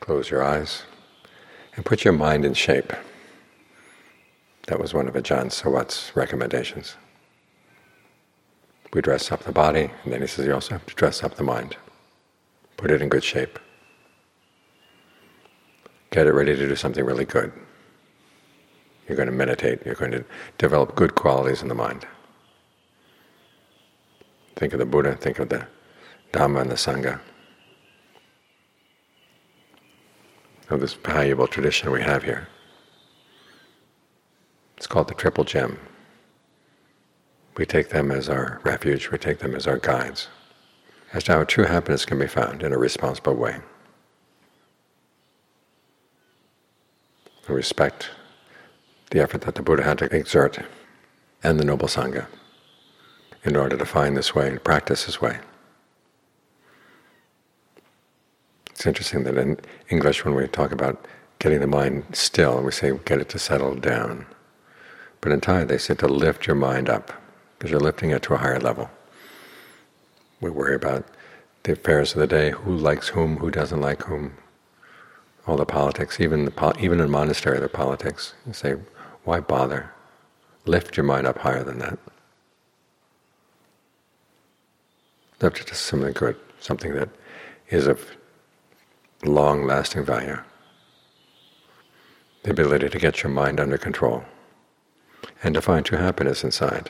Close your eyes and put your mind in shape. That was one of Ajahn Sawat's recommendations. We dress up the body, and then he says you also have to dress up the mind. Put it in good shape. Get it ready to do something really good. You're going to meditate, you're going to develop good qualities in the mind. Think of the Buddha, think of the Dhamma and the Sangha, of this valuable tradition we have here. It's called the Triple Gem. We take them as our refuge, we take them as our guides, as to how true happiness can be found in a responsible way. We respect the effort that the Buddha had to exert, and the Noble Sangha, in order to find this way and practice this way. It's interesting that in English, when we talk about getting the mind still, we say get it to settle down. But in Thai, they say to lift your mind up, because you're lifting it to a higher level. We worry about the affairs of the day, who likes whom, who doesn't like whom, all the politics, even in a monastery, the politics. You say, why bother? Lift your mind up higher than that. Lift it to something good, something that is of long-lasting value. The ability to get your mind under control and to find true happiness inside.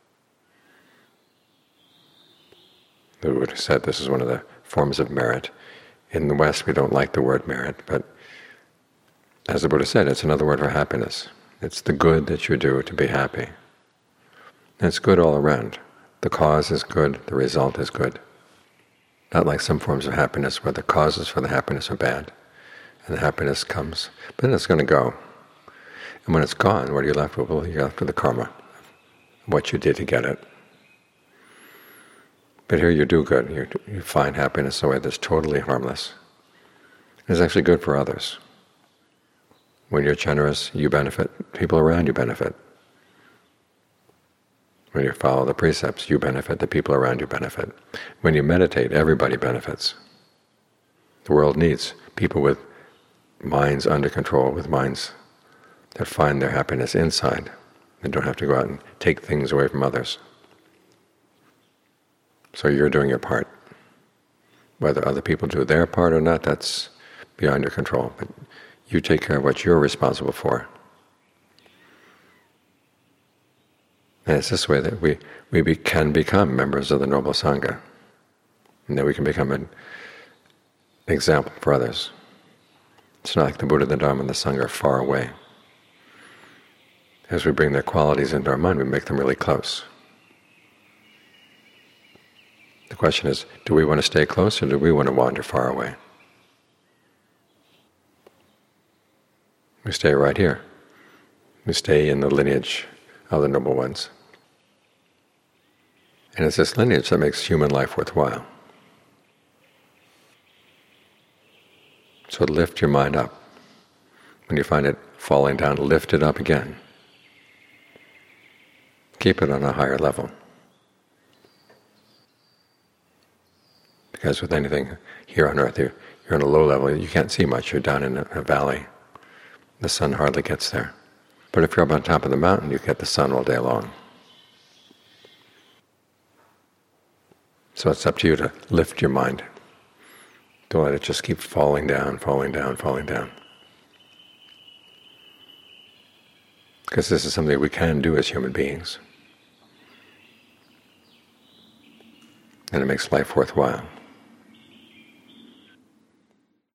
The Buddha said this is one of the forms of merit. In the West, we don't like the word merit, but as the Buddha said, it's another word for happiness. It's the good that you do to be happy. And it's good all around. The cause is good, the result is good. Not like some forms of happiness where the causes for the happiness are bad, and the happiness comes, but then it's going to go. And when it's gone, what are you left with? Well, you're left with the karma, what you did to get it. But here you do good. You find happiness in a way that's totally harmless. It's actually good for others. When you're generous, you benefit. People around you benefit. When you follow the precepts, you benefit. The people around you benefit. When you meditate, everybody benefits. The world needs people with minds under control, with minds that find their happiness inside and don't have to go out and take things away from others. So you're doing your part. Whether other people do their part or not, that's beyond your control. But you take care of what you're responsible for. And it's this way that we can become members of the Noble Sangha, and that we can become an example for others. It's not like the Buddha, the Dharma, and the Sangha are far away. As we bring their qualities into our mind, we make them really close. The question is, do we want to stay close or do we want to wander far away? We stay right here. We stay in the lineage of the Noble Ones. And it's this lineage that makes human life worthwhile. So lift your mind up. When you find it falling down, lift it up again. Keep it on a higher level. Because with anything here on earth, you're on a low level, you can't see much. You're down in a valley. The sun hardly gets there. But if you're up on top of the mountain, you get the sun all day long. So it's up to you to lift your mind. Don't let it just keep falling down, falling down, falling down. Because this is something we can do as human beings. And it makes life worthwhile.